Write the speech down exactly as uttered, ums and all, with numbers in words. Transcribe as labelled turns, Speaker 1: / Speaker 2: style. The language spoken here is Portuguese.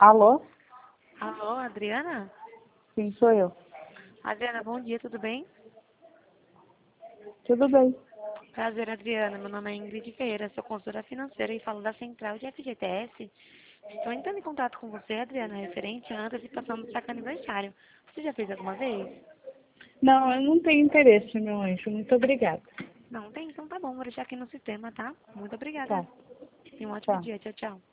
Speaker 1: Alô?
Speaker 2: Alô, Adriana?
Speaker 1: Sim, sou eu.
Speaker 2: Adriana, bom dia, tudo bem?
Speaker 1: Tudo bem.
Speaker 2: Prazer, Adriana. Meu nome é Ingrid Ferreira, sou consultora financeira e falo da Central de F G T S. Estou entrando em contato com você, Adriana, referente à antecipação do saque aniversário. Você já fez alguma vez?
Speaker 1: Não, eu não tenho interesse, meu anjo. Muito obrigada.
Speaker 2: Não tem? Então tá bom, vou deixar aqui no sistema, tá? Muito obrigada.
Speaker 1: Tá,
Speaker 2: Tenha um ótimo
Speaker 1: tá.
Speaker 2: dia. Tchau, tchau.